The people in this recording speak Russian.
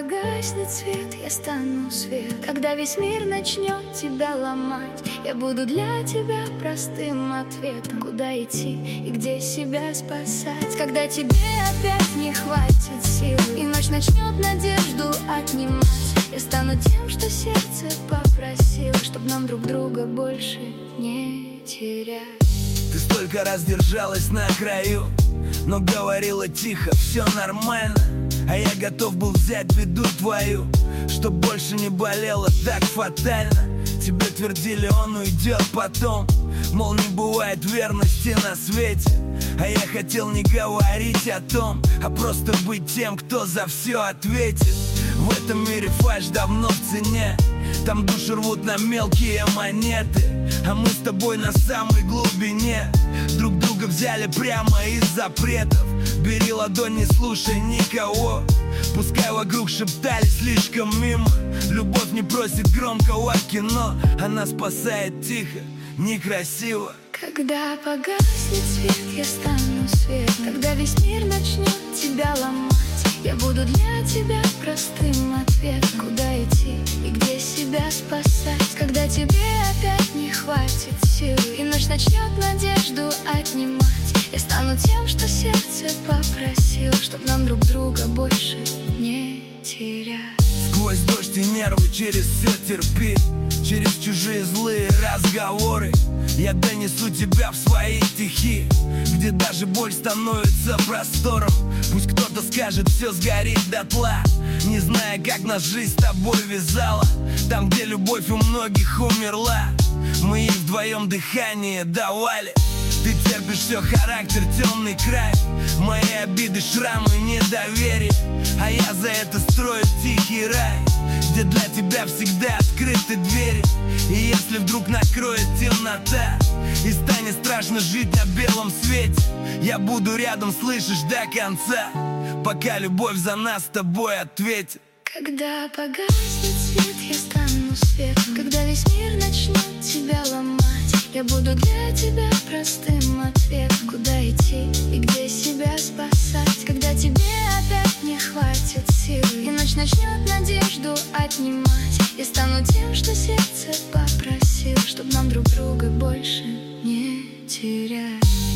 погаснет свет, я стану свет. Когда весь мир начнет тебя ломать, я буду для тебя простым ответом. Куда идти и где себя спасать? Когда тебе опять не хватит сил и ночь начнет надежду отнимать, я стану тем, что сердце попросило, чтоб нам друг друга больше не терять. Ты столько раз держалась на краю, но говорила тихо, все нормально. А я готов был взять беду твою, чтоб больше не болело так фатально. Тебе твердили, он уйдет потом, мол, не бывает верности на свете. А я хотел не говорить о том, а просто быть тем, кто за все ответит. В этом мире фальшь давно в цене, там души рвут на мелкие монеты. А мы с тобой на самой глубине друг друга взяли прямо из запретов. Бери ладонь, не слушай никого, пускай вокруг шептались слишком мимо. Любовь не просит громкого кино, она спасает тихо, некрасиво. Когда погаснет свет, я стану свет. Когда весь мир начнет тебя ломать, я буду для тебя простым ответом. Куда идти и где себя спасать? Когда тебе опять не хватит сил и ночь начнет надежду отнимать, я стану тем, что сердце попросило, чтоб нам друг друга больше не терять. Сквозь дождь и нервы через все терпи, через чужие злые разговоры я донесу тебя в свои стихи, где даже боль становится простором. Пусть кто-то скажет, все сгорит дотла, не зная, как нас жизнь с тобой вязала. Там, где любовь у многих умерла, мы ей вдвоем дыхание давали. Ты терпишь все, характер, темный край, мои обиды, шрамы, недоверие. А я за это строю тихий рай, где для тебя всегда открыты двери. И если вдруг накроет темнота и станет страшно жить на белом свете, я буду рядом, слышишь, до конца, пока любовь за нас с тобой ответит. Когда погаснет свет, я стану свет. Когда весь мир начнет тебя ломать, я буду для тебя простым ответом. Куда идти и где себя спасать? Когда тебе опять не хватит сил и ночь начнет надежду отнимать, я стану тем, что сердце попросило, чтоб нам друг друга больше не терять.